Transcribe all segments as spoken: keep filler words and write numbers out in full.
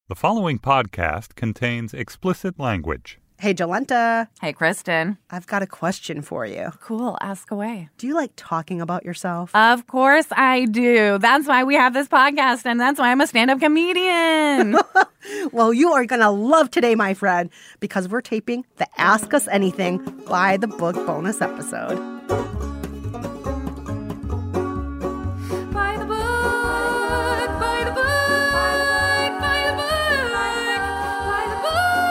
The following podcast contains explicit language. Hey, Jolenta. Hey, Kristen. I've got a question for you. Cool. Ask away. Do you like talking about yourself? Of course I do. That's why we have this podcast, and that's why I'm a stand-up comedian. Well, you are going to love today, my friend, because we're taping the Ask Us Anything by the Book bonus episode. By the book, by the book, by the book, by the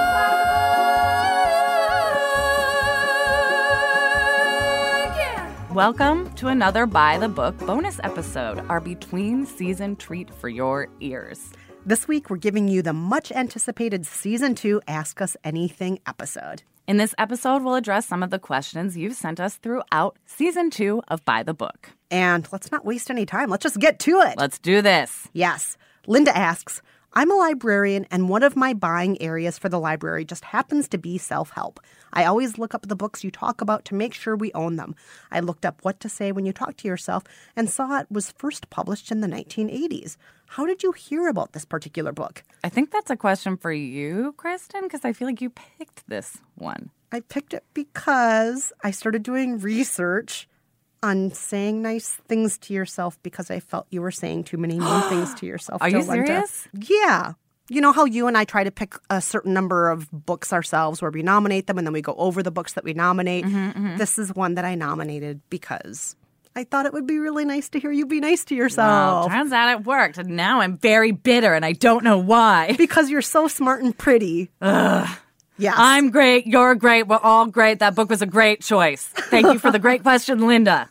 book, yeah. Welcome to another By the Book bonus episode, our between-season treat for your ears. This week, we're giving you the much-anticipated Season two Ask Us Anything episode. In this episode, we'll address some of the questions you've sent us throughout Season two of By the Book. And let's not waste any time. Let's just get to it. Let's do this. Yes. Linda asks, I'm a librarian, and one of my buying areas for the library just happens to be self-help. I always look up the books you talk about to make sure we own them. I looked up What to Say When You Talk to Yourself and saw it was first published in the nineteen eighties. How did you hear about this particular book? I think that's a question for you, Kristen, because I feel like you picked this one. I picked it because I started doing research on saying nice things to yourself because I felt you were saying too many mean things to yourself. Are you Jolenta. serious? Yeah. You know how you and I try to pick a certain number of books ourselves where we nominate them and then we go over the books that we nominate? Mm-hmm, mm-hmm. This is one that I nominated because I thought it would be really nice to hear you be nice to Well, yourself. turns out it worked, and now I'm very bitter, and I don't know why. Because you're so smart and pretty. Ugh. Yes. I'm great, you're great, we're all great. That book was a great choice. Thank you for the great question, Linda.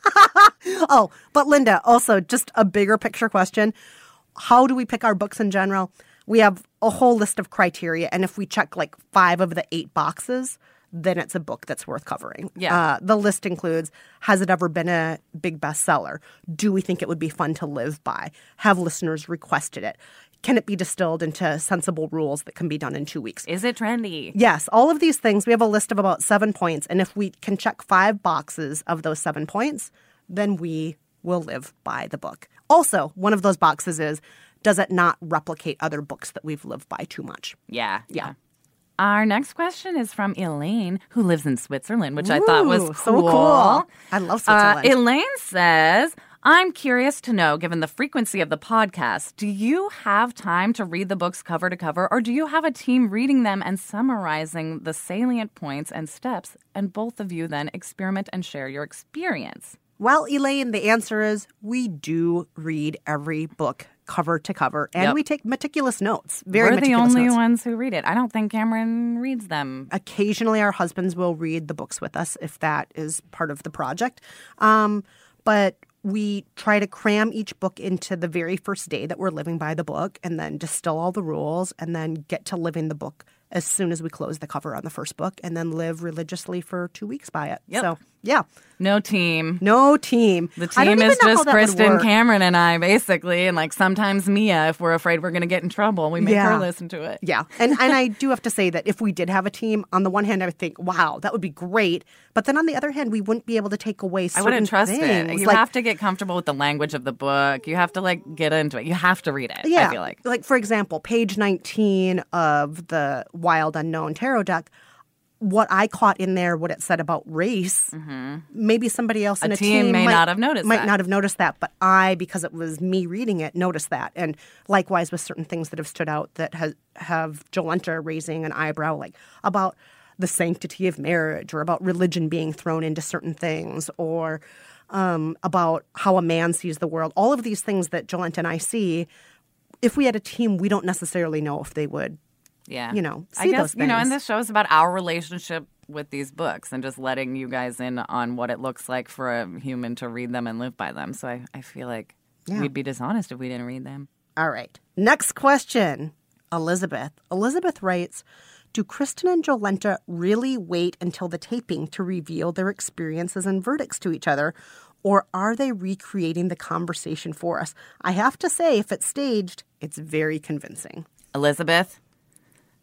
Oh, but Linda, also just a bigger picture question. How do we pick our books in general? We have a whole list of criteria, and if we check like five of the eight boxes, then it's a book that's worth covering. Yeah. Uh, the list includes, has it ever been a big bestseller? Do we think it would be fun to live by? Have listeners requested it? Can it be distilled into sensible rules that can be done in two weeks? Is it trendy? Yes, all of these things. We have a list of about seven points, and if we can check five boxes of those seven points, then we will live by the book. Also, one of those boxes is, does it not replicate other books that we've lived by too much? Yeah. Yeah. Our next question is from Elaine, who lives in Switzerland, which I thought was Ooh, cool. so cool. I love Switzerland. Uh, Elaine says, I'm curious to know, given the frequency of the podcast, do you have time to read the books cover to cover, or do you have a team reading them and summarizing the salient points and steps, and both of you then experiment and share your experience? Well, Elaine, the answer is we do read every book cover to cover, and Yep. we take meticulous notes. Very We're the meticulous only notes. ones who read it. I don't think Cameron reads them. Occasionally, our husbands will read the books with us if that is part of the project. Um, but we try to cram each book into the very first day that we're living by the book and then distill all the rules and then get to living the book as soon as we close the cover on the first book and then live religiously for two weeks by it. Yep. So, yeah. No team. No team. The I don't team even is know how just that would Kristen, work. Cameron, and I, basically. And, like, sometimes Mia, if we're afraid we're going to get in trouble, we make Yeah. her listen to it. Yeah. And and I do have to say that if we did have a team, on the one hand, I would think, wow, that would be great. But then on the other hand, we wouldn't be able to take away I certain wouldn't trust things. it. You Like, have to get comfortable with the language of the book. You have to, like, get into it. You have to read it, yeah. I feel like. Like, for example, page nineteen of the Wild Unknown Tarot deck, what I caught in there, what it said about race, mm-hmm. maybe somebody else in A a team team may might, not have noticed might that. not have noticed that, but I, because it was me reading it, noticed that. And likewise with certain things that have stood out that has, have Jolenta raising an eyebrow, like about the sanctity of marriage or about religion being thrown into certain things or um, about how a man sees the world. All of these things that Jolenta and I see, if we had a team, we don't necessarily know if they would Yeah. you know, I see guess, those you know, things. and this show is about our relationship with these books and just letting you guys in on what it looks like for a human to read them and live by them. So I, I feel like Yeah. we'd be dishonest if we didn't read them. All right. Next question. Elizabeth. Elizabeth writes, do Kristen and Jolenta really wait until the taping to reveal their experiences and verdicts to each other, or are they recreating the conversation for us? I have to say, if it's staged, it's very convincing. Elizabeth,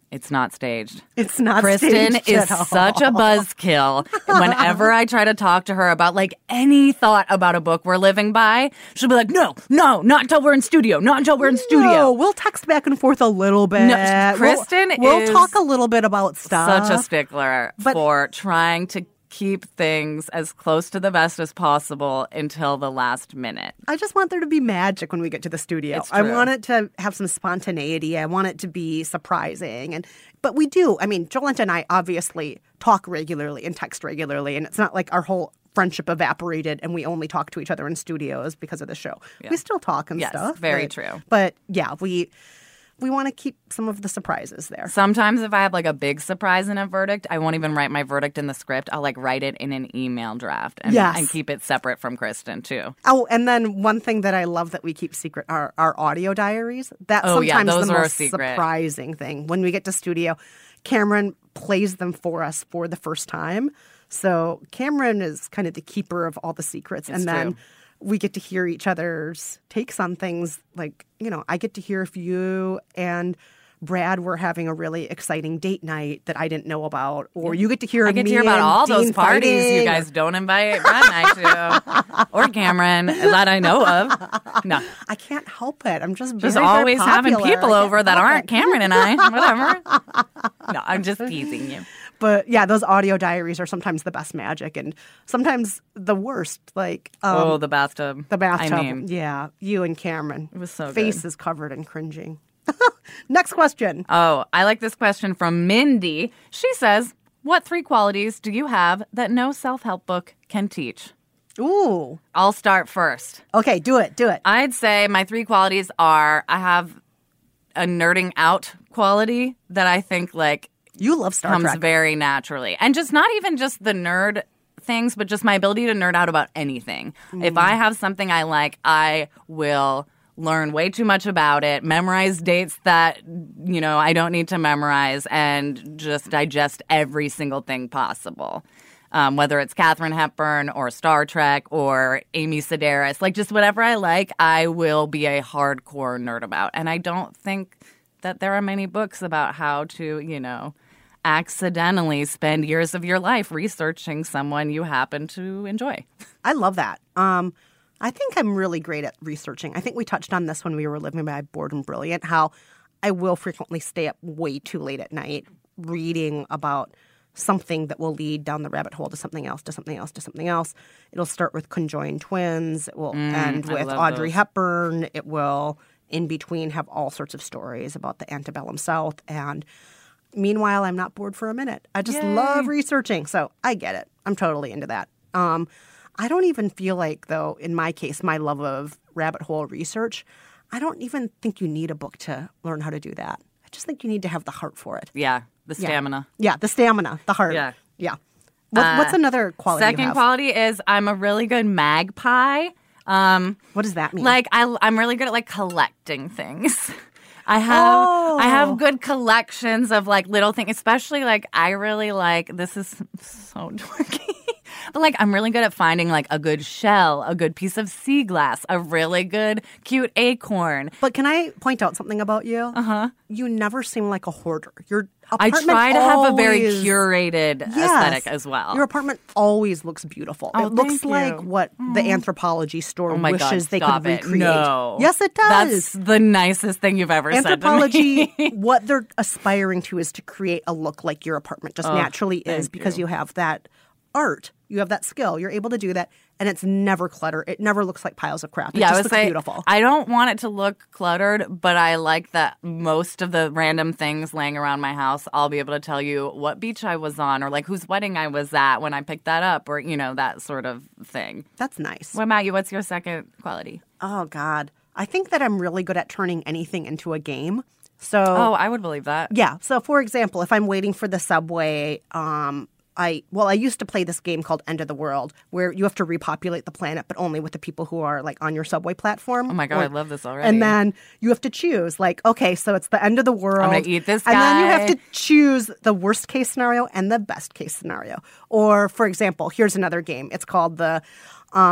It's not staged. It's not Kristen staged is at all. such a buzzkill. Whenever I try to talk to her about like any thought about a book we're living by, she'll be like, no, no, not until we're in studio. Not until we're in studio. No, we'll text back and forth a little bit. No, Kristen we'll, is we'll talk a little bit about stuff. Such a stickler But- for trying to keep things as close to the best as possible until the last minute. I just want there to be magic when we get to the studio. It's I true. want it to have some spontaneity. I want it to be surprising. And but we do. I mean, Jolenta and I obviously talk regularly and text regularly, and it's not like our whole friendship evaporated and we only talk to each other in studios because of the show. Yeah. We still talk and Yes, stuff. very but, true. But yeah, we we want to keep some of the surprises there. Sometimes if I have like a big surprise in a verdict, I won't even write my verdict in the script. I'll like write it in an email draft and, Yes. and keep it separate from Kristen too. Oh, and then one thing that I love that we keep secret are our audio diaries. That's Oh, yeah, sometimes those the are a most secret. surprising thing. When we get to studio, Cameron plays them for us for the first time. So Cameron is kind of the keeper of all the secrets. It's and then true. we get to hear each other's takes on things. Like, you know, I get to hear if you and Brad were having a really exciting date night that I didn't know about, or you get to hear I get me to hear about and all those Dean parties you fighting. guys don't invite Brad and I to, or Cameron that I know of. No, I can't help it. I'm just just very, very always having popular. people I can't over that help aren't it. Cameron and I. Whatever. No, I'm just teasing you. But yeah, those audio diaries are sometimes the best magic and sometimes the worst. Like um, oh, the bathtub. the bathtub. I mean, yeah, you and Cameron. It was so good. Faces covered in cringing. Next question. oh, I like this question from Mindy. She says, "What three qualities do you have that no self-help book can teach?" Ooh. I'll start first. Okay, do it. Do it. I'd say my three qualities are I have a nerding out quality that I think like You love Star comes Trek. very naturally. And just not even just the nerd things, but just my ability to nerd out about anything. If I have something I like, I will learn way too much about it, memorize dates that, you know, I don't need to memorize, and just digest every single thing possible. Um, whether it's Katharine Hepburn or Star Trek or Amy Sedaris, like just whatever I like, I will be a hardcore nerd about. And I don't think that there are many books about how to, you know, accidentally spend years of your life researching someone you happen to enjoy. I love that. Um, I think I'm really great at researching. I think we touched on this when we were living by Bored and Brilliant, how I will frequently stay up way too late at night reading about something that will lead down the rabbit hole to something else, to something else, to something else. It'll start with conjoined twins. It will end I with love Audrey those. Hepburn. It will, in between, have all sorts of stories about the antebellum South. And meanwhile, I'm not bored for a minute. I just Yay. love researching. So I get it. I'm totally into that. Um, I don't even feel like, though, in my case, my love of rabbit hole research, I don't even think you need a book to learn how to do that. I just think you need to have the heart for it. Yeah, the Yeah. stamina. Yeah, the stamina, the heart. Yeah. Yeah. What, Uh, what's another quality you Second have? quality is I'm a really good magpie. Um, What does that mean? Like I, I'm really good at like collecting things. I have Oh. I have good collections of like little things, especially like I really like this is so dorky. But like I'm really good at finding like a good shell, a good piece of sea glass, a really good cute acorn. But can I point out something about you? Uh-huh. You never seem like a hoarder. Your I apartment try to have a very always- curated Yes. aesthetic as well. Your apartment always looks beautiful. Oh, it looks thank you. like what the anthropology store Oh my God, wishes they stop could it. recreate. No. Yes, it does. That's the nicest thing you've ever said to Anthropology, me. what they're aspiring to is to create a look like your apartment just naturally is thank because you. you have that art. You have that skill. You're able to do that. And it's never clutter. It never looks like piles of crap. It Yeah, just I would looks say beautiful. I don't want it to look cluttered, but I like that most of the random things laying around my house, I'll be able to tell you what beach I was on or like whose wedding I was at when I picked that up or, you know, that sort of thing. That's nice. What about you? What's your second quality? Oh, God. I think that I'm really good at turning anything into a game. So, Oh, I would believe that. yeah. So, for example, if I'm waiting for the subway, um, I well, I used to play this game called End of the World, where you have to repopulate the planet, but only with the people who are like on your subway platform. Oh my God, Or- I love this already. And then you have to choose, like, okay, so it's the end of the world. I'm gonna eat this And then you guy. have to choose the worst case scenario and the best case scenario. Or, for example, here's another game. It's called the um,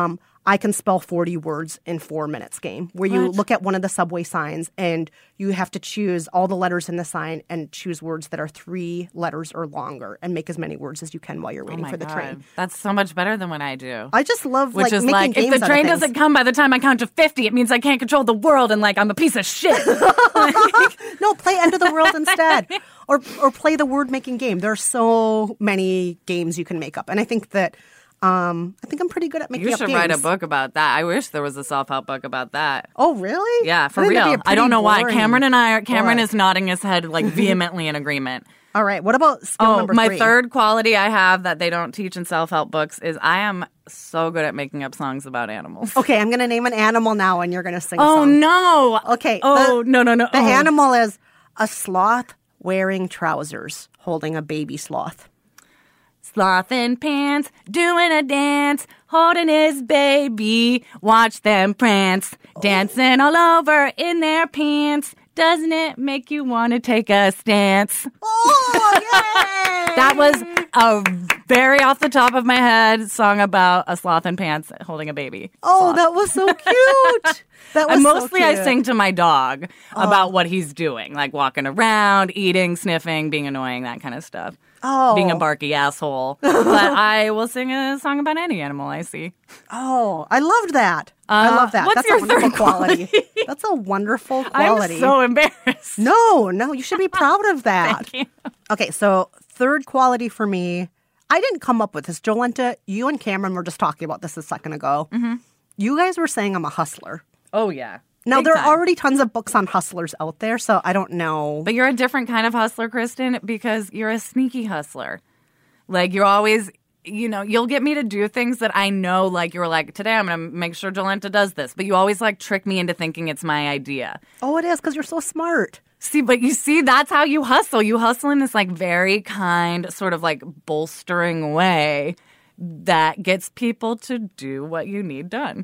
I can spell forty words in four minutes game, where you What? look at one of the subway signs and you have to choose all the letters in the sign and choose words that are three letters or longer and make as many words as you can while you're Oh waiting my for the God. train. That's so much better than what I do. I just love Which like is making like, games if the out of train things. doesn't come by the time I count to fifty, it means I can't control the world and like I'm a piece of shit. No, play End of the World instead. Or or play the word making game. There are so many games you can make up. And I think that um I think I'm pretty good at making You up should games. write a book about that. I wish there was a self-help book about that. Oh, really? Yeah, for I think that'd real. be a I don't pretty know why. boring Cameron and I are, Cameron book. is nodding his head like vehemently in agreement. All right. What about skill Oh, number my three? third quality I have that they don't teach in self-help books is I am so good at making up songs about animals. Okay, I'm going to name an animal now and you're going to sing a Oh, song. no. Okay. Oh, the- no, no, no. The Oh. animal is a sloth wearing trousers holding a baby sloth. Sloth in pants, doing a dance, holding his baby. Watch them prance, dancing all over in their pants. Doesn't it make you want to take a stance? Oh, yay! That was a very off the top of my head song about a sloth in pants holding a baby. Oh, that was so cute. That was And so mostly I cute. sing to my dog about what he's doing, like walking around, eating, sniffing, being annoying, that kind of stuff. Oh. Being a barky asshole. But I will sing a song about any animal I see. Oh, I loved that. I Uh, love that. what's That's your a wonderful third quality. quality? That's a wonderful quality. I'm so embarrassed. No, no, you should be proud of that. Thank you. Okay, so third quality for me, I didn't come up with this. Jolenta, you and Cameron were just talking about this a second ago. Mm-hmm. You guys were saying I'm a hustler. Oh, yeah. Now, Big there time. are already tons of books on hustlers out there, so I don't know. But you're a different kind of hustler, Kristen, because you're a sneaky hustler. Like, you're always, you know, you'll get me to do things that I know, like, you're like, today I'm going to make sure Jolenta does this. But you always, like, trick me into thinking it's my idea. Oh, it is, because you're so smart. See, but you see, that's how you hustle. You hustle in this, like, very kind, sort of, like, bolstering way that gets people to do what you need done.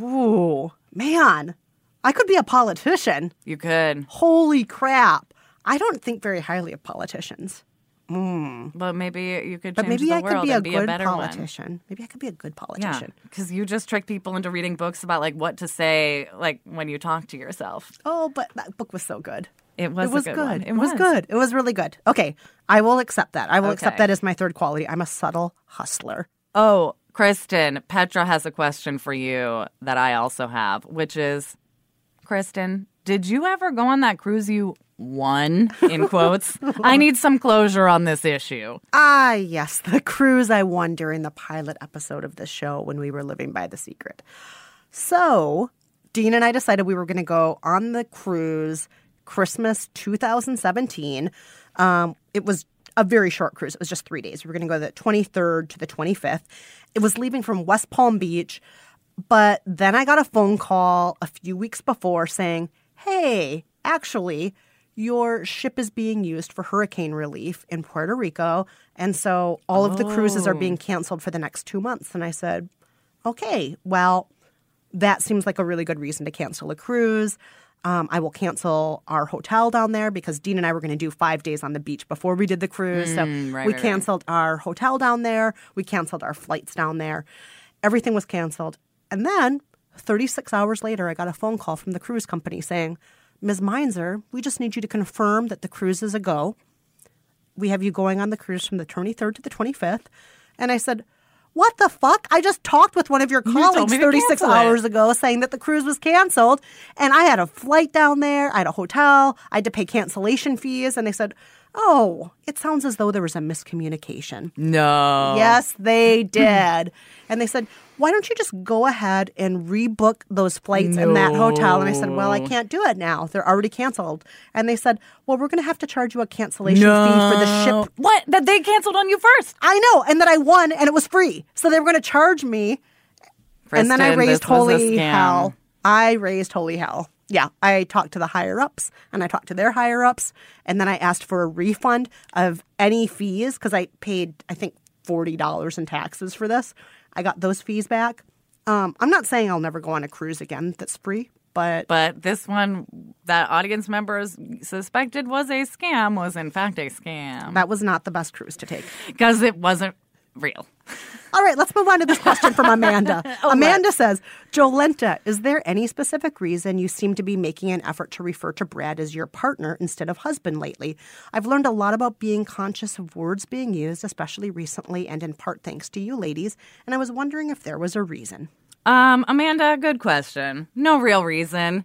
Ooh, man. I could be a politician. You could. Holy crap. I don't think very highly of politicians. But maybe you could change But maybe the I world could be a and be good a better one. politician. Maybe I could be a good Yeah, politician. because you just trick people into reading books about like what to say, like when you talk to yourself. Oh, but that book was so good. It was, It was a good. good. one. It, was. good. It was really good. Okay, I will accept that. I will accept Okay. that as my third quality. I'm a subtle hustler. Oh, Kristen, Petra has a question for you that I also have, which is, Kristen, did you ever go on that cruise you won, in quotes? I need some closure on this issue. Ah, yes, the cruise I won during the pilot episode of this show when we were living by the secret. So, Dean and I decided we were going to go on the cruise Christmas two thousand seventeen. Um, it was a very short cruise. It was just three days. We were going to go the twenty-third to the twenty-fifth. It was leaving from West Palm Beach. But then I got a phone call a few weeks before saying, hey, actually, your ship is being used for hurricane relief in Puerto Rico. And so all of the cruises are being canceled for the next two months. And I said, okay, well, that seems like a really good reason to cancel a cruise. Um, I will cancel our hotel down there because Dean and I were going to do five days on the beach before we did the cruise. so Mm, right, we right, canceled our hotel down there. We canceled our flights down there. Everything was canceled. And then thirty-six hours later, I got a phone call from the cruise company saying, Miz Meinzer, we just need you to confirm that the cruise is a go. We have you going on the cruise from the twenty-third to the twenty-fifth. And I said, what the fuck? I just talked with one of your told colleagues me to thirty-six cancel it. hours ago saying that the cruise was canceled. And I had a flight down there. I had a hotel. I had to pay cancellation fees. And they said, oh, it sounds as though there was a miscommunication. No. Yes, they did. And they said, why don't you just go ahead and rebook those flights in that hotel? And I said, well, I can't do it now. They're already canceled. And they said, well, we're going to have to charge you a cancellation No. fee for the ship. What? That they canceled on you first. I know. And that I won and it was free. So they were going to charge me. and then I Kristen, raised this was a holy scam. hell. I raised holy hell. Yeah, I talked to the higher ups and I talked to their higher ups. And then I asked for a refund of any fees because I paid, I think, forty dollars in taxes for this. I got those fees back. Um, I'm not saying I'll never go on a cruise again that's free, but, But this one that audience members suspected was a scam was in fact a scam that was not the best cruise to take. because it wasn't real. All right, let's move on to this question from Amanda. oh, Amanda what? says, Jolenta, is there any specific reason you seem to be making an effort to refer to Brad as your partner instead of husband lately? I've learned a lot about being conscious of words being used, especially recently, and in part thanks to you ladies, and I was wondering if there was a reason. Um, Amanda, good question. No real reason.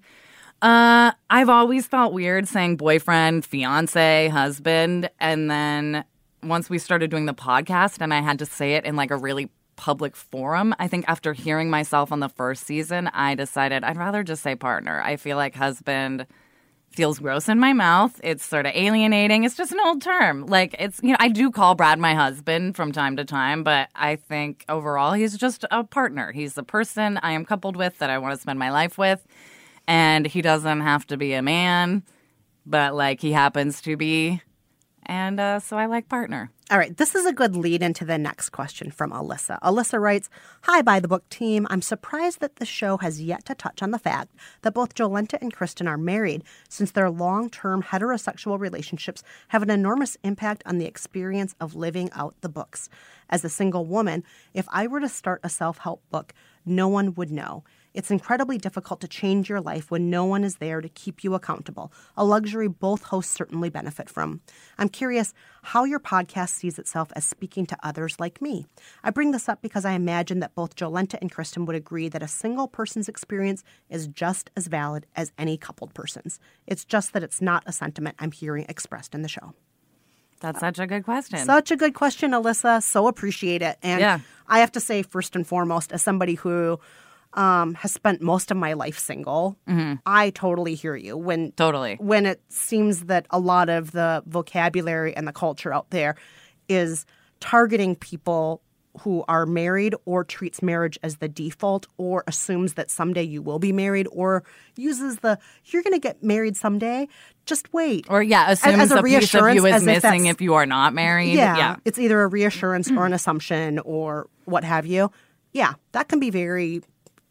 Uh, I've always felt weird saying boyfriend, fiance, husband, and then once we started doing the podcast and I had to say it in like a really public forum, I think after hearing myself on the first season, I decided I'd rather just say partner. I feel like husband feels gross in my mouth. It's sort of alienating. It's just an old term. Like, it's, you know, I do call Brad my husband from time to time, but I think overall he's just a partner. He's the person I am coupled with that I want to spend my life with. And he doesn't have to be a man, but like he happens to be. And uh, so I like partner. All right, this is a good lead into the next question from Alyssa. Alyssa writes, Hi, By the Book team. I'm surprised that the show has yet to touch on the fact that both Jolenta and Kristen are married, since their long-term heterosexual relationships have an enormous impact on the experience of living out the books. As a single woman, if I were to start a self-help book, no one would know. It's incredibly difficult to change your life when no one is there to keep you accountable, a luxury both hosts certainly benefit from. I'm curious how your podcast sees itself as speaking to others like me. I bring this up because I imagine that both Jolenta and Kristen would agree that a single person's experience is just as valid as any coupled person's. It's just that it's not a sentiment I'm hearing expressed in the show. That's such a good question. Such a good question, Alyssa. So appreciate it. And yeah. I have to say, first and foremost, as somebody who Um, has spent most of my life single, mm-hmm. I totally hear you. When Totally. When it seems that a lot of the vocabulary and the culture out there is targeting people who are married or treats marriage as the default or assumes that someday you will be married or uses the, you're going to get married someday, just wait. Or, yeah, assumes as, as a, a piece of you is missing if, if you are not married. Yeah, yeah. It's either a reassurance or an assumption or what have you. Yeah, that can be very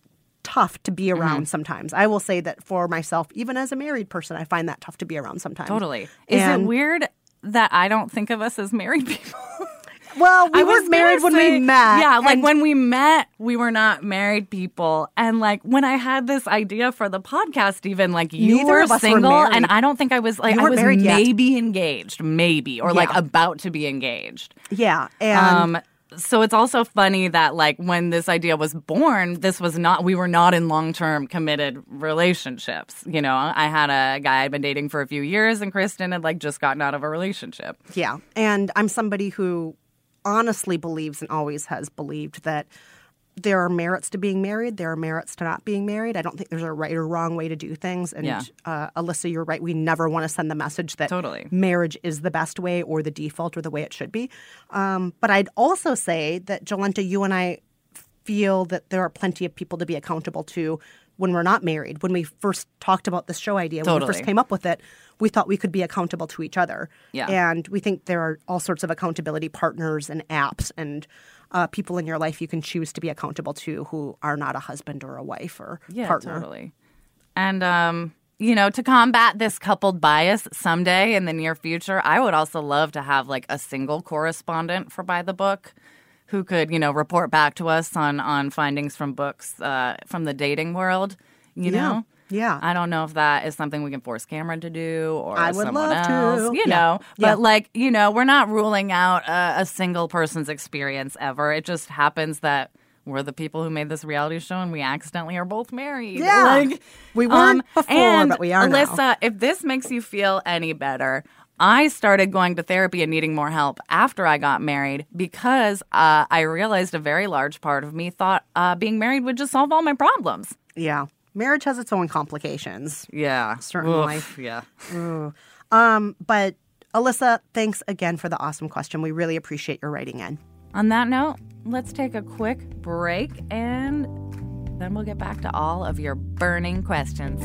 tough to be around mm-hmm. sometimes. I will say that for myself, even as a married person, I find that tough to be around sometimes. Totally. Is and, it weird that I don't think of us as married people? Well, we weren't married when say, we met. Yeah, like when we met, we were not married people. And like when I had this idea for the podcast, even like you were single, were and I don't think I was like, I was maybe yet. engaged, maybe, or yeah. like about to be engaged. Yeah. And um, so it's also funny that like when this idea was born, this was not, we were not in long-term committed relationships. You know, I had a guy I'd been dating for a few years and Kristen had like just gotten out of a relationship. Yeah. And I'm somebody who honestly believes and always has believed that there are merits to being married. There are merits to not being married. I don't think there's a right or wrong way to do things. And yeah. uh, Alyssa, you're right. We never want to send the message that totally. marriage is the best way or the default or the way it should be. Um, but I'd also say that, Jolenta, you and I feel that there are plenty of people to be accountable to when we're not married. When we first talked about this show idea, totally. when we first came up with it, we thought we could be accountable to each other. Yeah. And we think there are all sorts of accountability partners and apps and uh, people in your life you can choose to be accountable to who are not a husband or a wife or yeah, partner. Totally. And, um, you know, to combat this coupled bias someday in the near future, I would also love to have like a single correspondent for By the Book who could, you know, report back to us on, on findings from books uh, from the dating world, you yeah. know? Yeah. I don't know if that is something we can force Cameron to do or I would someone love else, to. you yeah. know. But, yeah. like, you know, we're not ruling out a, a single person's experience ever. It just happens that we're the people who made this reality show and we accidentally are both married. Yeah. Like, we weren't um, before, and but we are Alyssa, now. if this makes you feel any better, I started going to therapy and needing more help after I got married because uh, I realized a very large part of me thought uh, being married would just solve all my problems. Yeah. Marriage has its own complications. Yeah. Certainly. Oof, yeah. Ooh. Um, but Alyssa, thanks again for the awesome question. We really appreciate your writing in. On that note, let's take a quick break and then we'll get back to all of your burning questions.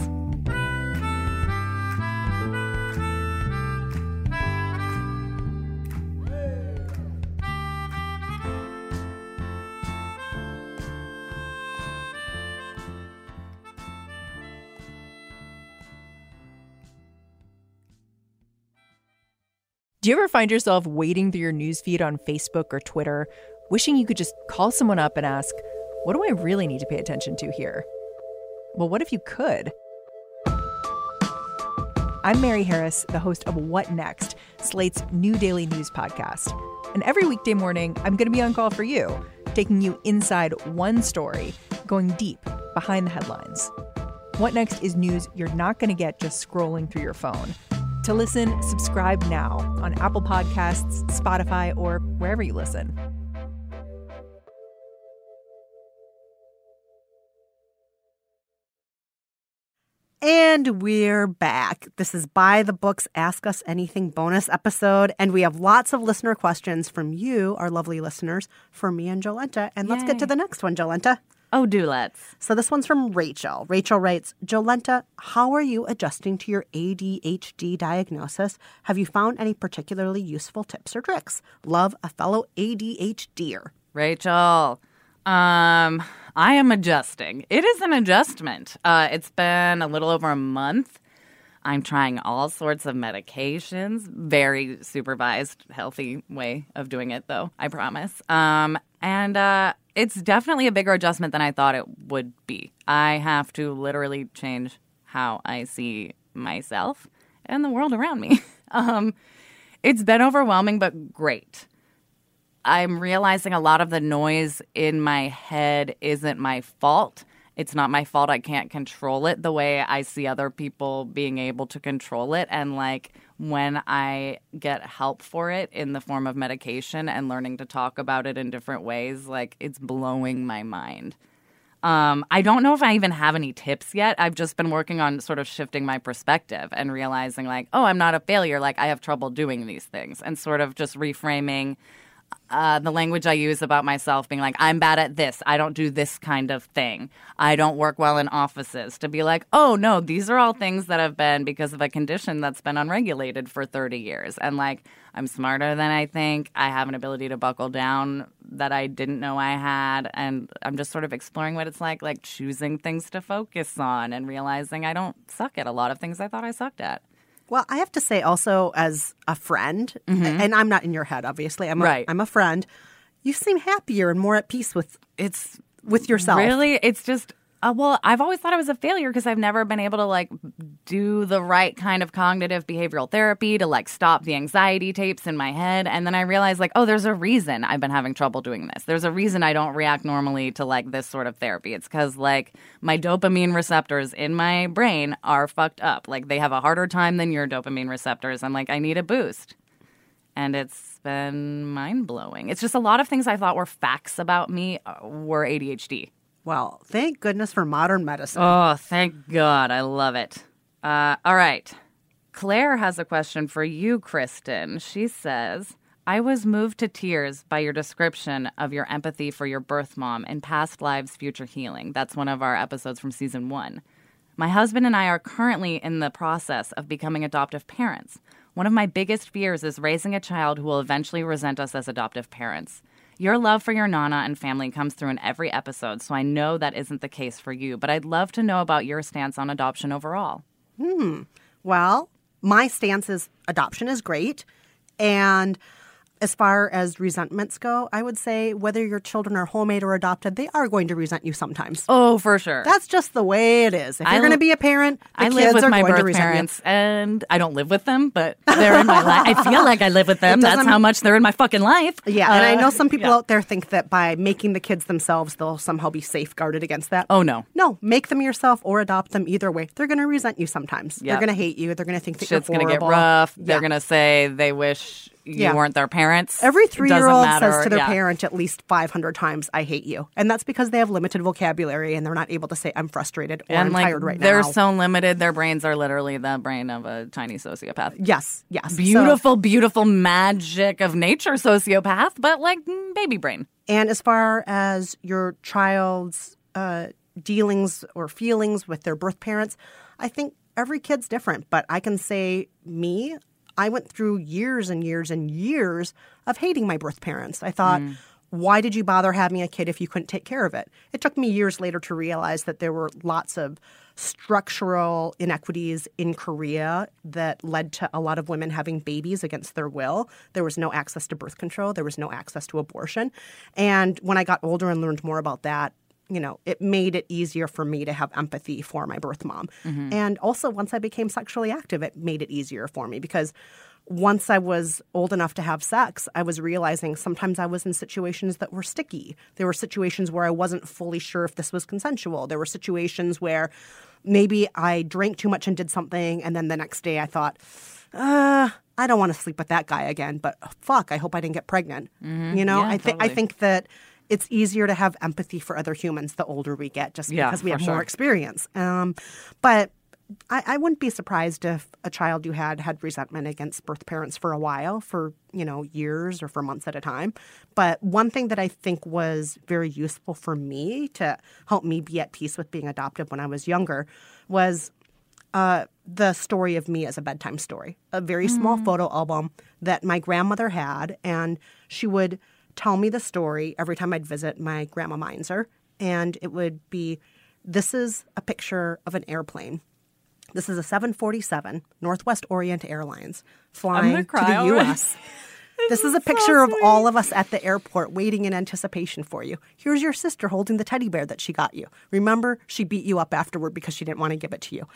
Do you ever find yourself wading through your newsfeed on Facebook or Twitter, wishing you could just call someone up and ask, what do I really need to pay attention to here? Well, what if you could? I'm Mary Harris, the host of What Next, Slate's new daily news podcast. And every weekday morning, I'm going to be on call for you, taking you inside one story, going deep behind the headlines. What Next is news you're not going to get just scrolling through your phone. To listen, subscribe now on Apple Podcasts, Spotify, or wherever you listen. And we're back. This is By the Books Ask Us Anything bonus episode. And we have lots of listener questions from you, our lovely listeners, for me and Jolenta. And let's Yay. get to the next one, Jolenta. Oh, do let's. So this one's from Rachel. Rachel writes, Jolenta, how are you adjusting to your A D H D diagnosis? Have you found any particularly useful tips or tricks? Love, a fellow A D H D er. Rachel, um, I am adjusting. It is an adjustment. Uh, it's been a little over a month. I'm trying all sorts of medications. Very supervised, healthy way of doing it, though, I promise. Um, and uh, it's definitely a bigger adjustment than I thought it would be. I have to literally change how I see myself and the world around me. um, it's been overwhelming, but great. I'm realizing a lot of the noise in my head isn't my fault. It's not my fault. I can't control it the way I see other people being able to control it. And like when I get help for it in the form of medication and learning to talk about it in different ways, like it's blowing my mind. Um, I don't know if I even have any tips yet. I've just been working on sort of shifting my perspective and realizing like, oh, I'm not a failure. Like I have trouble doing these things and sort of just reframing Uh, the language I use about myself being like, I'm bad at this. I don't do this kind of thing. I don't work well in offices. To be like, oh, no, these are all things that have been because of a condition that's been unregulated for thirty years. And like, I'm smarter than I think. I have an ability to buckle down that I didn't know I had. And I'm just sort of exploring what it's like, like choosing things to focus on and realizing I don't suck at a lot of things I thought I sucked at. Well, I have to say also as a friend, Mm-hmm. and I'm not in your head, obviously. I'm a, Right. I'm a friend. You seem happier and more at peace with It's with yourself. Really? It's just, uh, well, I've always thought I was a failure because I've never been able to like do the right kind of cognitive behavioral therapy to like stop the anxiety tapes in my head. And then I realized like, oh, there's a reason I've been having trouble doing this. There's a reason I don't react normally to like this sort of therapy. It's because like my dopamine receptors in my brain are fucked up. Like they have a harder time than your dopamine receptors. And like I need a boost. And it's been mind-blowing. It's just a lot of things I thought were facts about me uh, were A D H D. Well, thank goodness for modern medicine. Oh, thank God. I love it. Uh, all right. Claire has a question for you, Kristen. She says, I was moved to tears by your description of your empathy for your birth mom in Past Lives, Future Healing. That's one of our episodes from season one. My husband and I are currently in the process of becoming adoptive parents. One of my biggest fears is raising a child who will eventually resent us as adoptive parents. Your love for your Nana and family comes through in every episode, so I know that isn't the case for you, but I'd love to know about your stance on adoption overall. Hmm. Well, my stance is adoption is great. And as far as resentments go, I would say whether your children are homemade or adopted, they are going to resent you sometimes. Oh, for sure. That's just the way it is. If I you're going to l- be a parent, the I kids live with are my going to birth resent parents, and I don't live with them, but they're in my life. I feel like I live with them. It That's doesn't- how much they're in my fucking life. you. Yeah, and I Uh, know some people yeah. out there think that by making the kids themselves, they'll somehow be safeguarded against that. Oh, no. No, make them yourself or adopt them either way. They're going to resent you sometimes. They're Yep. going to hate you. They're going to think that Shit's you're going to horrible. get rough. They're Yeah. going to say they wish you Yeah. weren't their parents. Every It doesn't three-year-old matter. says to their Yeah. parent at least five hundred times, I hate you. And that's because they have limited vocabulary and they're not able to say, I'm frustrated or And I'm like, tired right they're now. so limited. Their brains are literally the brain of a tiny sociopath. Yes, yes. So- Beautiful, beautiful magic of nature sociopath, but like mm, baby brain. and as far as your child's uh, dealings or feelings with their birth parents, I think every kid's different. But I can say me, I went through years and years and years of hating my birth parents. I thought, Mm. why did you bother having a kid if you couldn't take care of it? It took me years later to realize that there were lots of structural inequities in Korea that led to a lot of women having babies against their will. There was no access to birth control. There was no access to abortion. And when I got older and learned more about that, you know, it made it easier for me to have empathy for my birth mom. Mm-hmm. And also, once I became sexually active, it made it easier for me because once I was old enough to have sex, I was realizing sometimes I was in situations that were sticky. There were situations where I wasn't fully sure if this was consensual. There were situations where maybe I drank too much and did something, and then the next day I thought, uh, I don't want to sleep with that guy again, but fuck, I hope I didn't get pregnant. Mm-hmm. You know, yeah, I, th- totally. I think that it's easier to have empathy for other humans the older we get just Yeah, because we for have sure. more experience. Um, but I, I wouldn't be surprised if a child you had had resentment against birth parents for a while, for, you know, years or for months at a time. But one thing that I think was very useful for me to help me be at peace with being adopted when I was younger was uh, the story of me as a bedtime story, a very small photo album that my grandmother had. And she would tell me the story every time I'd visit my grandma Meinzer. And it would be, this is a picture of an airplane. This is a seven forty-seven Northwest Orient Airlines flying gonna to cry the already. U S This is a picture of all of us at the airport waiting in anticipation for you. Here's your sister holding the teddy bear that she got you. Remember, she beat you up afterward because she didn't want to give it to you.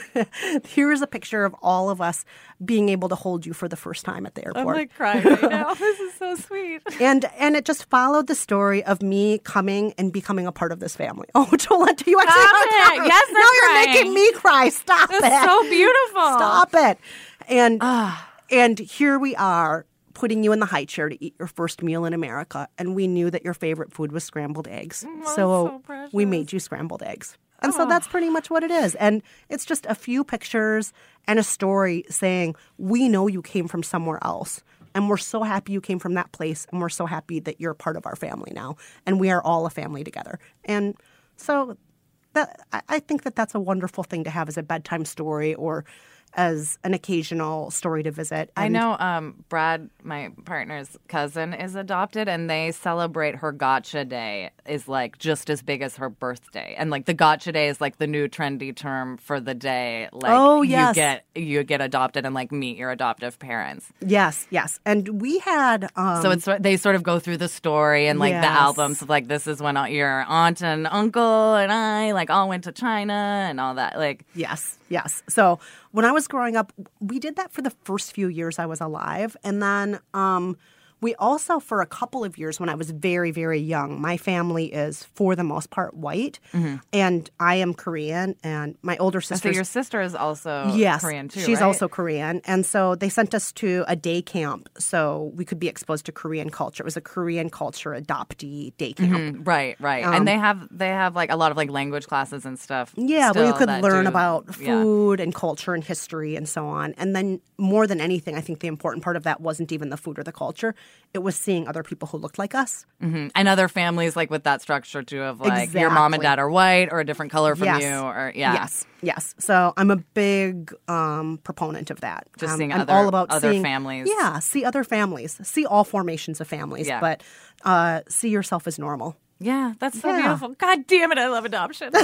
Here is a picture of all of us being able to hold you for the first time at the I'm airport. like crying right now. This is so sweet. And and it just followed the story of me coming and becoming a part of this family. Oh, Jolenta, you actually Stop are it. crying. Yes, I'm now you're crying. making me cry. Stop That's it. so beautiful. Stop it. And and here we are putting you in the high chair to eat your first meal in America, and we knew that your favorite food was scrambled eggs. that's so so precious. we made you scrambled eggs. And so that's pretty much what it is. And it's just a few pictures and a story saying, we know you came from somewhere else. And we're so happy you came from that place. And we're so happy that you're part of our family now. And we are all a family together. And so that I, I think that that's a wonderful thing to have as a bedtime story or as an occasional story to visit. I And know um, Brad, my partner's cousin, is adopted, and they celebrate her Gotcha Day is like just as big as her birthday. And like the Gotcha Day is like the new trendy term for the day. Like Oh, you yes. get you get adopted and like meet your adoptive parents. Yes, yes. And we had... Um, So it's they sort of go through the story and like the Yes. albums of like this is when your aunt and uncle and I like all went to China and all that. Like Yes, yes. So when I was growing up, we did that for the first few years I was alive. And then um, we also, for a couple of years when I was very, very young, my family is, for the most part, white. Mm-hmm. And I am Korean. And my older so sister your sister is also yes, Korean too. she's right? also Korean. And so they sent us to a day camp so we could be exposed to Korean culture. It was a Korean culture adoptee day camp. Mm, right, right. and they have they have like a lot of like language classes and stuff. Yeah, where you still could that learn do- about yeah. food and culture and history and so on. And then more than anything, I think the important part of that wasn't even the food or the culture. It was seeing other people who looked like us. Mhm. And other families like with that structure too of like your mom and Exactly. dad are white or a different color from Yes. you or yeah. Yes, yes. So I'm a big um, proponent of that. Just um, seeing I'm other- all about other seeing, families. Yeah, see other families. See all formations of families, Yeah. but uh, see yourself as normal. Yeah, that's so Yeah. beautiful. God damn it, I love adoption.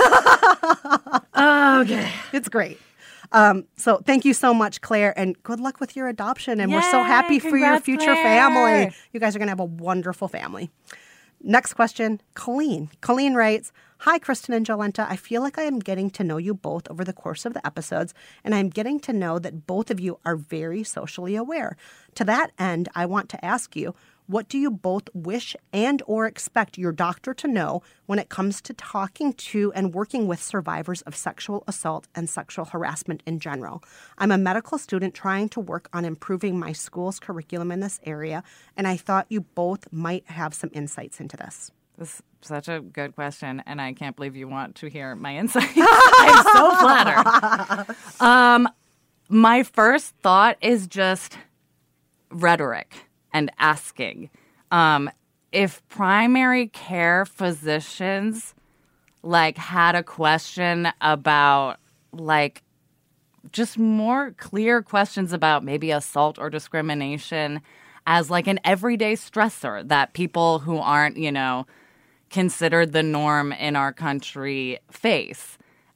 Okay. It's great. Um, so thank you so much, Claire, and good luck with your adoption. And we're so Yay, happy for your congrats, future Claire. family. You guys are going to have a wonderful family. Next question, Colleen. Colleen writes, Hi, Kristen and Jolenta. I feel like I am getting to know you both over the course of the episodes, and I'm getting to know that both of you are very socially aware. To that end, I want to ask you, what do you both wish and or expect your doctor to know when it comes to talking to and working with survivors of sexual assault and sexual harassment in general? I'm a medical student trying to work on improving my school's curriculum in this area, and I thought you both might have some insights into this. This is such a good question, and I can't believe you want to hear my insights. I'm so flattered. Um, my first thought is just rhetoric and asking. Um, if primary care physicians like had a question about like just more clear questions about maybe assault or discrimination as like an everyday stressor that people who aren't, you know, considered the norm in our country face.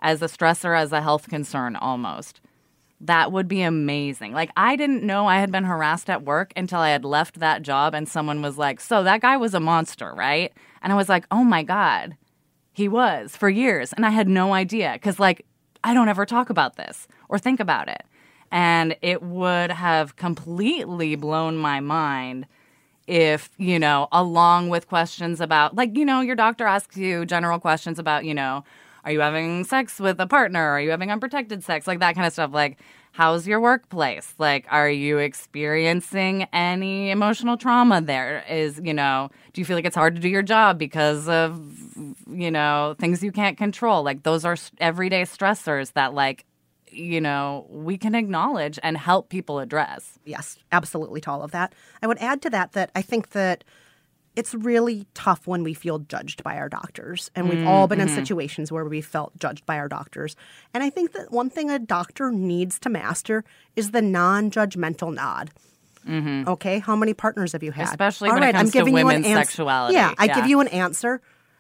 as a stressor, as a health concern almost. That would be amazing. Like, I didn't know I had been harassed at work until I had left that job and someone was like, so that guy was a monster, right? And I was like, oh my God, he was for years. And I had no idea because, like, I don't ever talk about this or think about it. And it would have completely blown my mind if, you know, along with questions about, like, you know, your doctor asks you general questions about, you know, are you having sex with a partner? Are you having unprotected sex? Like that kind of stuff. Like, how's your workplace? Like, are you experiencing any emotional trauma there? Is, you know, do you feel like it's hard to do your job because of, you know, things you can't control? Like, those are everyday stressors that, like, you know, we can acknowledge and help people address. Yes, absolutely to all of that. I would add to that that I think that it's really tough when we feel judged by our doctors. And we've mm, all been mm-hmm. in situations where we felt judged by our doctors. And I think that one thing a doctor needs to master is the non-judgmental nod. Mm-hmm. Okay, how many partners have you had? Especially all when right, it comes I'm giving to you women's an ans- sexuality. Yeah, I yeah. give you an answer.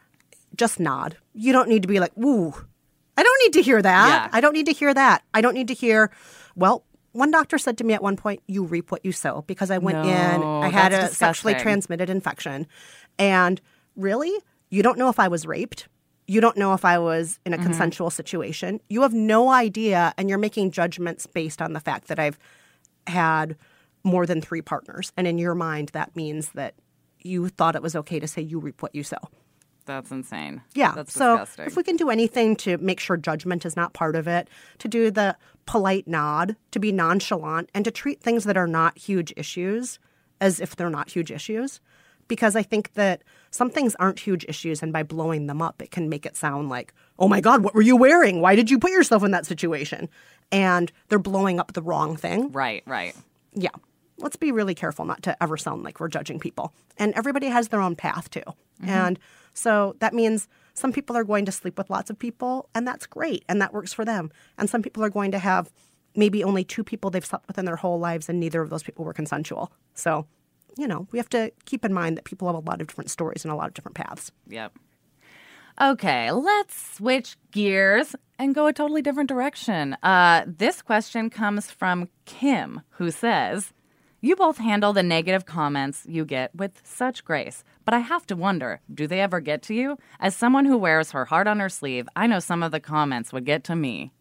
Just nod. You don't need to be like, ooh, I don't need to hear that. Yeah. I don't need to hear that. I don't need to hear, well, one doctor said to me at one point, you reap what you sow, because I went no, in, I had a disgusting. sexually transmitted infection. And really, you don't know if I was raped. You don't know if I was in a mm-hmm. consensual situation. You have no idea, and you're making judgments based on the fact that I've had more than three partners. And in your mind, that means that you thought it was okay to say you reap what you sow. That's insane. Yeah. That's so disgusting. If we can do anything to make sure judgment is not part of it, to do the polite nod, to be nonchalant, and to treat things that are not huge issues as if they're not huge issues. Because I think that some things aren't huge issues, and by blowing them up, it can make it sound like, oh my God, what were you wearing? Why did you put yourself in that situation? And they're blowing up the wrong thing. Right, right. Yeah. Let's be really careful not to ever sound like we're judging people. And everybody has their own path, too. Mm-hmm. And so that means some people are going to sleep with lots of people, and that's great, and that works for them. And some people are going to have maybe only two people they've slept with in their whole lives, and neither of those people were consensual. So, you know, we have to keep in mind that people have a lot of different stories and a lot of different paths. Yep. Okay, let's switch gears and go a totally different direction. Uh, this question comes from Kim, who says, you both handle the negative comments you get with such grace, but I have to wonder, do they ever get to you? As someone who wears her heart on her sleeve, I know some of the comments would get to me.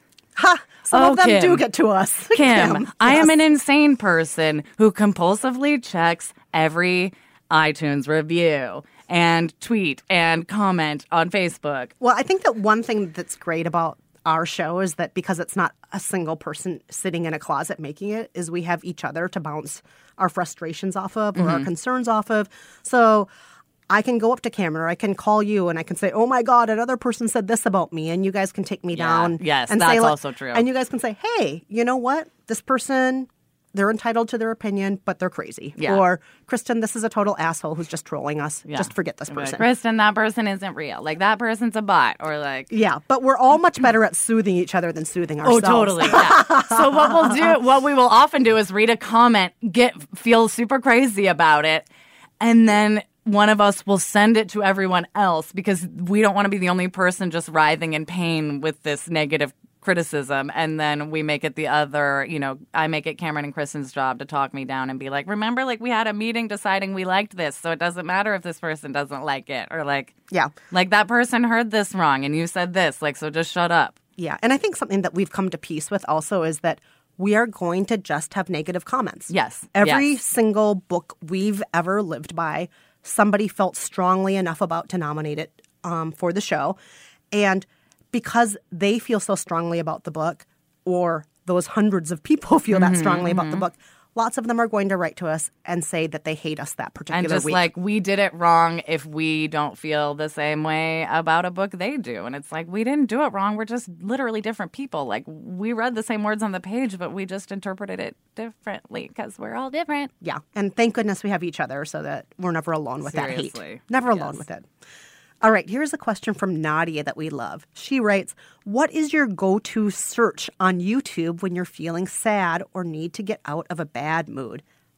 Ha! Some oh, of them Kim. do get to us. Kim, Kim I yes. am an insane person who compulsively checks every iTunes review and tweet and comment on Facebook. Well, I think that one thing that's great about our show is that because it's not a single person sitting in a closet making it, is we have each other to bounce our frustrations off of or mm-hmm. our concerns off of. So I can go up to camera, I can call you, and I can say, oh my God, another person said this about me, and you guys can take me yeah. down. Yes, and that's say, also true. And you guys can say, hey, you know what? This person, they're entitled to their opinion, but they're crazy. Yeah. Or, Kristen, this is a total asshole who's just trolling us. Yeah. Just forget this person. Like, Kristen, that person isn't real. Like, that person's a bot. Or like... Yeah, but we're all much better at soothing each other than soothing ourselves. Oh, totally. Yeah. So what we'll do, what we will often do is read a comment, get feel super crazy about it, and then one of us will send it to everyone else because we don't want to be the only person just writhing in pain with this negative criticism, and then we make it the other, you know, I make it Cameron and Kristen's job to talk me down and be like, remember, like, we had a meeting deciding we liked this, so it doesn't matter if this person doesn't like it, or like, yeah, like that person heard this wrong and you said this, like, so just shut up. Yeah, and I think something that we've come to peace with also is that we are going to just have negative comments. Yes. Every yes. single book we've ever lived by, somebody felt strongly enough about to nominate it um, for the show, and because they feel so strongly about the book, or those hundreds of people feel mm-hmm, that strongly mm-hmm. about the book, lots of them are going to write to us and say that they hate us that particular week. And just week. like, we did it wrong if we don't feel the same way about a book they do. And it's like, we didn't do it wrong. We're just literally different people. Like, we read the same words on the page, but we just interpreted it differently because we're all different. Yeah. And thank goodness we have each other so that we're never alone with Seriously. that hate. Never alone yes. with it. All right, here's a question from Nadia that we love. She writes, what is your go-to search on YouTube when you're feeling sad or need to get out of a bad mood?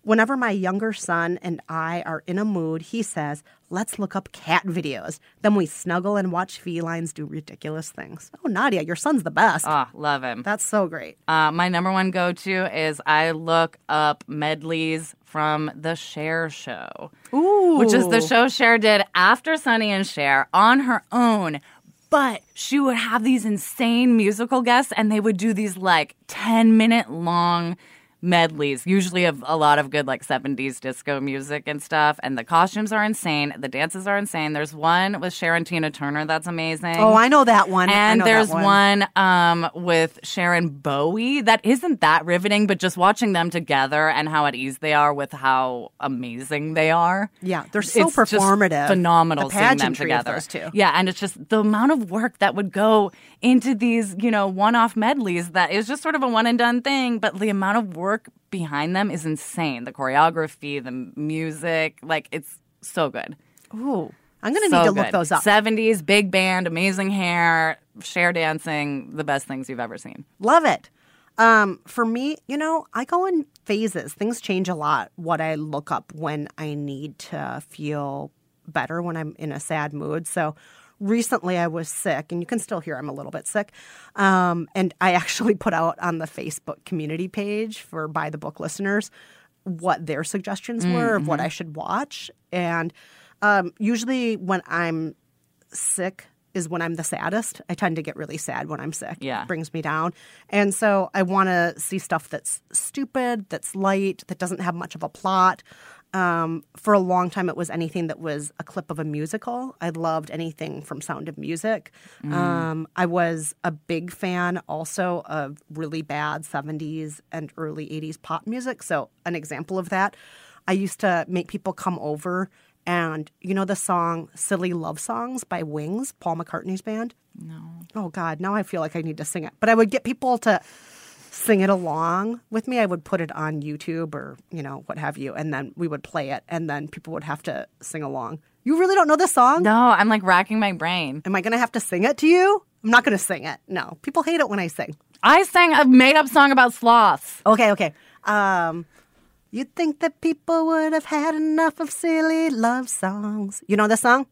Whenever my younger son and I are in a mood, he says, let's look up cat videos. Then we snuggle and watch felines do ridiculous things. Oh, Nadia, your son's the best. Oh, love him. That's so great. Uh, my number one go-to is I look up medleys from the Cher Show. Ooh. Which is the show Cher did after Sonny and Cher on her own. But she would have these insane musical guests, and they would do these like ten-minute long medleys, usually of a lot of good like seventies disco music and stuff. And the costumes are insane. The dances are insane. There's one with Cher and Tina Turner that's amazing. Oh, I know that one. I And know there's that one, one um, with Cher and Bowie that isn't that riveting, but just watching them together and how at ease they are with how amazing they are. Yeah, they're so It's just performative. phenomenal The seeing them pageantry of together. those two. Yeah, and it's just the amount of work that would go into these, you know, one-off medleys that is just sort of a one and done thing, but the amount of work behind them is insane. The choreography, the music, like it's so good. Ooh, I'm going to So need to good. look those up. seventies, big band, amazing hair, Cher dancing, the best things you've ever seen. Love it. Um, for me, you know, I go in phases. Things change a lot what I look up when I need to feel better, when I'm in a sad mood. So recently I was sick, and you can still hear I'm a little bit sick. Um, and I actually put out on the Facebook community page for Buy the Book listeners what their suggestions were Mm-hmm. of what I should watch. And um, usually when I'm sick is when I'm the saddest. I tend to get really sad when I'm sick. Yeah. It brings me down. And so I want to see stuff that's stupid, that's light, that doesn't have much of a plot. Um, for a long time, it was anything that was a clip of a musical. I loved anything from Sound of Music. Mm. Um, I was a big fan also of really bad seventies and early eighties pop music. So an example of that, I used to make people come over and, you know the song Silly Love Songs by Wings, Paul McCartney's band? No. Oh, God, now I feel like I need to sing it. But I would get people to sing it along with me. I would put it on YouTube or, you know, what have you, and then we would play it, and then people would have to sing along. You really don't know this song? No, I'm like racking my brain. Am I going to have to sing it to you? I'm not going to sing it. No. People hate it when I sing. I sang a made-up song about sloths. Okay, okay. Um, you'd think that people would have had enough of silly love songs. You know this song?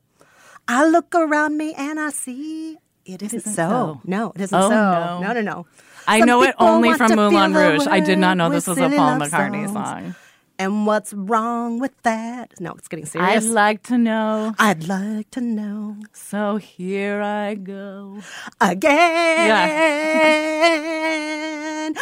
I look around me and I see it isn't, isn't so. so. No, it isn't Oh, so. no. No, no, no. I Some know it people only want from to Moulin feel the Rouge. I did not know world this was with a silly Paul love McCartney songs. song. And what's wrong with that? No, it's getting I'd serious. like to know, I'd like to know so here I go. again.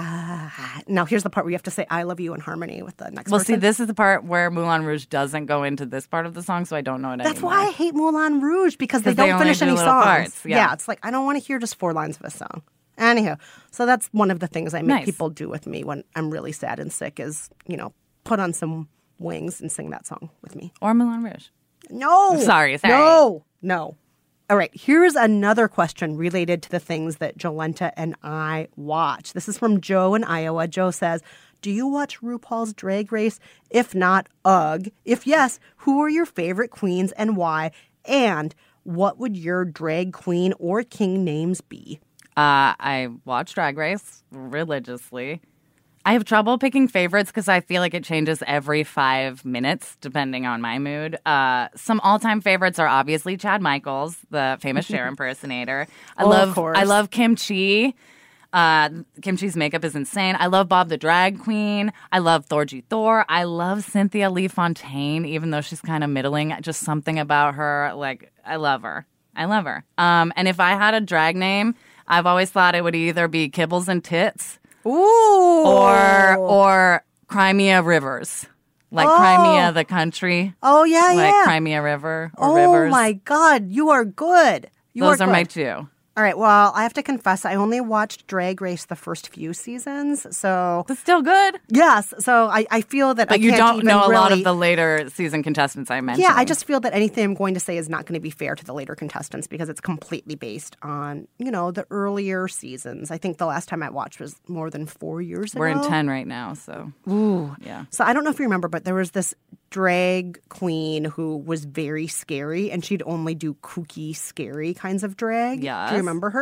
Ah. Now, here's the part where you have to say I love you in harmony with the next Well, person. see, this is the part where Moulin Rouge doesn't go into this part of the song, so I don't know it That's anymore. why I hate Moulin Rouge, because they 'Cause they don't only finish do any little songs. parts, yeah. it's like I don't want to hear just four lines of a song. Anywho, so that's one of the things I make Nice. people do with me when I'm really sad and sick is, you know, put on some Wings and sing that song with me. Or Moulin Rouge. No. Sorry, sorry. No. No. All right. Here's another question related to the things that Jolenta and I watch. This is from Joe in Iowa. Joe says, do you watch RuPaul's Drag Race? If not, ugh. If yes, who are your favorite queens and why? And what would your drag queen or king names be? Uh, I watch Drag Race religiously. I have trouble picking favorites because I feel like it changes every five minutes depending on my mood. Uh, some all-time favorites are obviously Chad Michaels, the famous Cher impersonator. I Oh, of love course. I love Kim Chi. Uh, Kim Chi's makeup is insane. I love Bob the Drag Queen. I love Thorgy Thor. I love Cynthia Lee Fontaine, even though she's kind of middling. Just something about her, like I love her. I love her. Um, and if I had a drag name, I've always thought it would either be Kibbles and Tits. Ooh. Or or Crimea Rivers. Like Oh. Crimea the country. Oh, yeah, like yeah. Crimea River or oh, Rivers. my God. You are good. You Those are, are, good. my two. All right. Well, I have to confess, I only watched Drag Race the first few seasons. So, But still good. yes. So I, I feel that I But you can't don't even know a lot really- of the later season contestants I mentioned. Yeah, I just feel that anything I'm going to say is not going to be fair to the later contestants because it's completely based on, you know, the earlier seasons. I think the last time I watched was more than four years We're ago. in ten right now, so. Ooh. Yeah. So I don't know if you remember, but there was this drag queen who was very scary, and she'd only do kooky, scary kinds of drag. Do Yes. you remember her?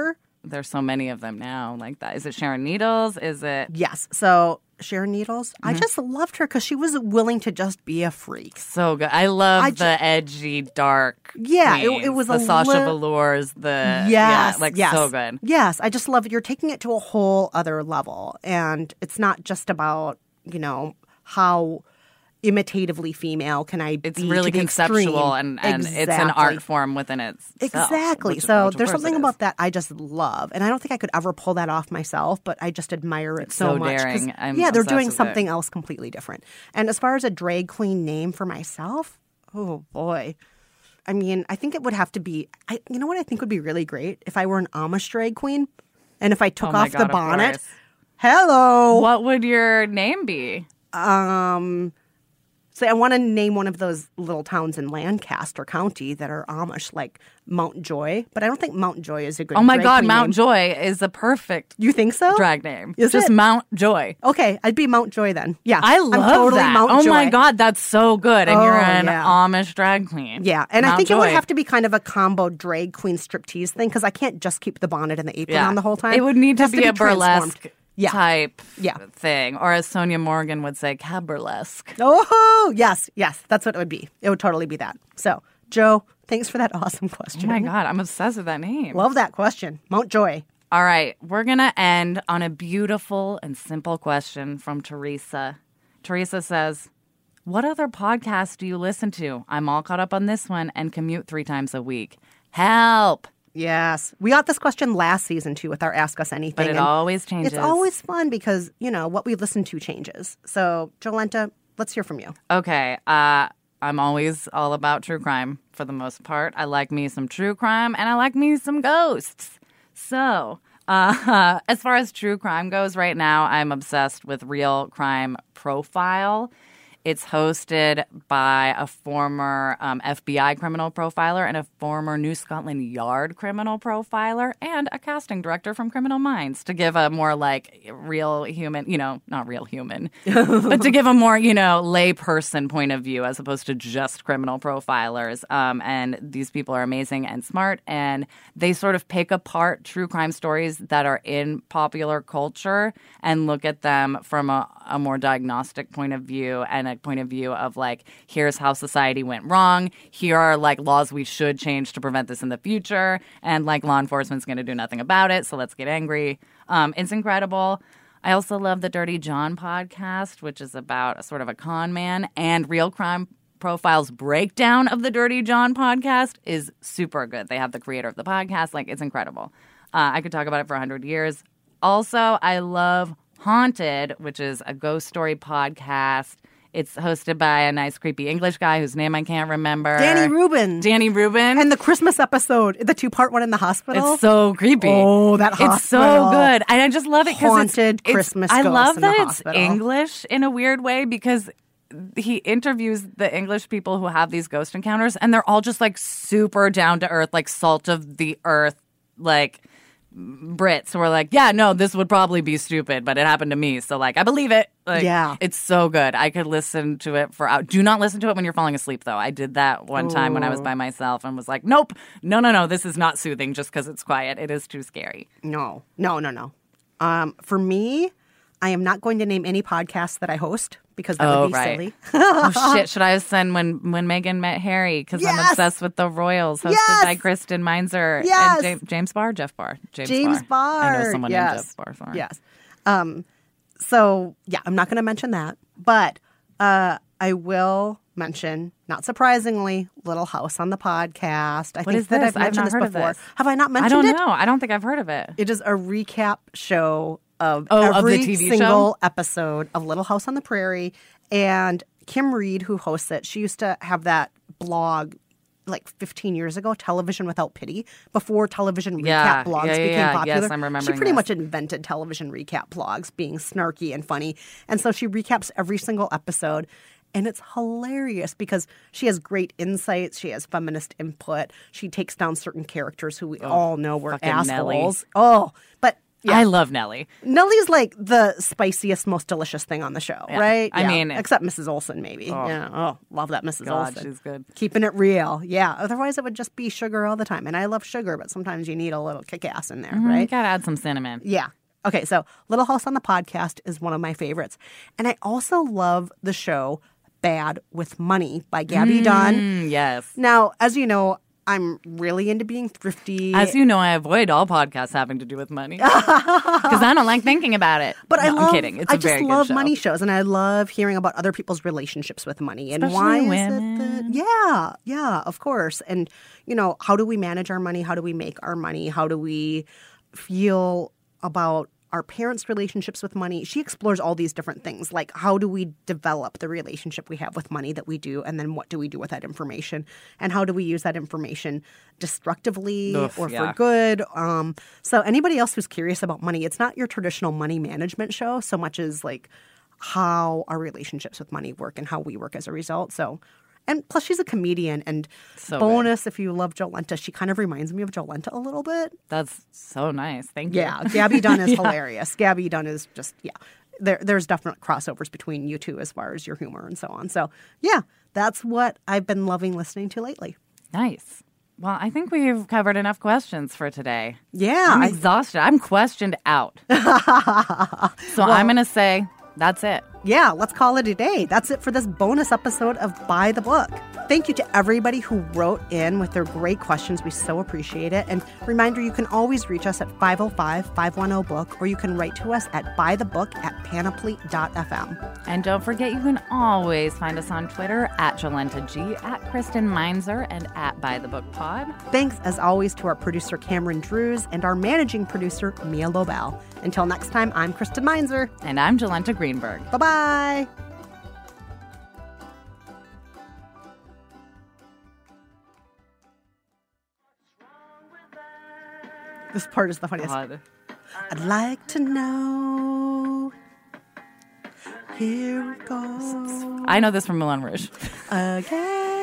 there's so many of them now like that. Is it Sharon Needles? Is it? Yes. So Sharon Needles, Mm-hmm. I just loved her because she was willing to just be a freak. So good. I love I the ju- edgy, dark. Yeah, it- queens. it was the a Sasha li- Velours. The Yes, yeah, like yes. so good. Yes, I just love it. You're taking it to a whole other level. And it's not just about, you know, how imitatively female can I It's be really to the conceptual extreme. and, and it's an Exactly. art form within itself. Exactly. which- so which of there's course something it is. about that I just love. And I don't think I could ever pull that off myself, but I just admire it so, so much. 'cause, daring. I'm yeah, they're obsessed doing with it. something else completely different. And as far as a drag queen name for myself, oh boy. I mean, I think it would have to be, I, you know what I think would be really great? If I were an Amish drag queen and if I took Oh my off God, the of bonnet. course. Hello. What would your name be? Um, so I want to name one of those little towns in Lancaster County that are Amish, like Mount Joy. But I don't think Mount Joy is a good. Oh my drag God, queen Mount name. Joy is a perfect You think so? drag name. Is Just it? Mount Joy. Okay, I'd be Mount Joy then. Yeah, I I'm love totally that. Mount oh Joy. my God, that's so good. And Oh, you're an yeah. Amish drag queen. Yeah, and I Mount think it would Joy. have to be kind of a combo drag queen striptease thing because I can't just keep the bonnet and the apron Yeah. on the whole time. It would need to has be, a transformed. burlesque Yeah. type Yeah. thing. Or as Sonia Morgan would say, caburlesque. Oh, yes, yes, that's what it would be. It would totally be that. So, Joe, thanks for that awesome question. Oh my God, I'm obsessed with that name. Love that question. Mount Joy. All right, we're going to end on a beautiful and simple question from Teresa. Teresa says, what other podcasts do you listen to? I'm all caught up on this one and commute three times a week. Help! Yes. We got this question last season, too, with our Ask Us Anything. But it and always changes. It's always fun because, you know, what we listen to changes. So, Jolenta, let's hear from you. Okay, uh, I'm always all about true crime for the most part. I like me some true crime and I like me some ghosts. So, uh, as far as true crime goes right now, I'm obsessed with Real Crime Profile. It's hosted by a former um, F B I criminal profiler and a former New Scotland Yard criminal profiler and a casting director from Criminal Minds to give a more like real human, you know, not real human, but to give a more, you know, lay person point of view as opposed to just criminal profilers. Um, and these people are amazing and smart, and they sort of pick apart true crime stories that are in popular culture and look at them from a, a more diagnostic point of view and a point of view of like, here's how society went wrong. Here are like laws we should change to prevent this in the future. And like law enforcement's going to do nothing about it. So let's get angry. Um, it's incredible. I also love the Dirty John podcast, which is about a sort of a con man, and Real Crime Profile's breakdown of the Dirty John podcast is super good. They have the creator of the podcast. Like, it's incredible. Uh, I could talk about it for one hundred years. Also, I love Haunted, which is a ghost story podcast. It's hosted by a nice, creepy English guy whose name I can't remember. Danny Rubin. Danny Rubin. And the Christmas episode, the two-part one in the hospital. It's so creepy. Oh, that It's so hospital. good. And I just love it because it's, Haunted it's- Christmas I ghosts love in the that it's hospital. English in a weird way because he interviews the English people who have these ghost encounters, and they're all just like super down to earth, like salt of the earth, like Brits who are like, yeah, no, this would probably be stupid, but it happened to me. So like, I believe it. Like, Yeah. It's so good. I could listen to it for out. Do not listen to it when you're falling asleep, though. I did that one time when I was by myself and was like, nope, no, no, no, this is not soothing just because it's quiet. It is too scary. No, no, no, no. Um, for me, I am not going to name any podcasts that I host because that Oh, would be right. silly. Oh shit! Should I have said when when Meghan met Harry? Because I'm Yes! obsessed with the Royals, hosted Yes! by Kristen Meinzer Yes! and James, James Barr, Jeff Barr, James, James Barr. I know someone yes. named Jeff Barr. Sorry. Yes. Um, so, yeah, I'm not going to mention that. But uh, I will mention, not surprisingly, Little House on the podcast. I What think is that this? I've I've mentioned not this heard of before. this. Have I not I mentioned don't it? know. I don't think I've heard of it. It is a recap show of Oh, of the every T V show? single episode of Little House on the Prairie. And Kim Reed, who hosts it, she used to have that blog like fifteen years ago, Television Without Pity, before television recap Yeah, blogs yeah, yeah, became yeah. popular. Yes, I'm She remembering pretty this. much invented television recap blogs being snarky and funny. And so she recaps every single episode. And it's hilarious because she has great insights. She has feminist input. She takes down certain characters who we all know were fucking assholes. Nelly. Oh, but I love Nellie. Nellie's like the spiciest, most delicious thing on the show, Yeah. right? I mean- except Missus Olsen, maybe. Oh. Yeah. Oh, love that Missus God, Olsen. she's good. Keeping it real. Yeah. Otherwise, it would just be sugar all the time. And I love sugar, but sometimes you need a little kick-ass in there, You right? gotta add some cinnamon. Yeah. Okay, so Little House on the Podcast is one of my favorites. And I also love the show Bad with Money by Gabby Dunn. Mm, yes. Now, as you know, I'm really into being thrifty. As you know, I avoid all podcasts having to do with money because I don't like thinking about it. But No, I love, I'm kidding. It's I a just very love good show. money shows, and I love hearing about other people's relationships with money and Especially why women. is it that? Yeah, yeah, of course. And you know, how do we manage our money? How do we make our money? How do we feel about our parents' relationships with money? She explores all these different things, like how do we develop the relationship we have with money that we do, and then what do we do with that information, and how do we use that information destructively Oof, or yeah. for good? Um, so anybody else who's curious about money, it's not your traditional money management show so much as like how our relationships with money work and how we work as a result. So. And plus, she's a comedian. And So bonus, if you love Jolenta, she kind of reminds me of Jolenta a little bit. That's so nice. Thank you. Yeah, Gabby Dunn is hilarious. Gabby Dunn is just, yeah. There, there's definite crossovers between you two as far as your humor and so on. So, yeah, that's what I've been loving listening to lately. Nice. Well, I think we've covered enough questions for today. Yeah. I'm I- exhausted. I'm questioned out. So I'm going to say that's it. Yeah, let's call it a day. That's it for this bonus episode of By the Book. Thank you to everybody who wrote in with their great questions. We so appreciate it. And reminder, you can always reach us at five oh five, five one oh, book, or you can write to us at bythebook at panoply dot f m. And don't forget, you can always find us on Twitter at Jolenta G, at Kristen Meinzer, and at By the Book Pod. Thanks, as always, to our producer, Cameron Drews, and our managing producer, Mia Lobel. Until next time, I'm Kristen Meinzer. And I'm Jolenta Greenberg. Bye-bye. This part is the funniest. God. I'd like to know. Here it goes I know this from Moulin Rouge. again.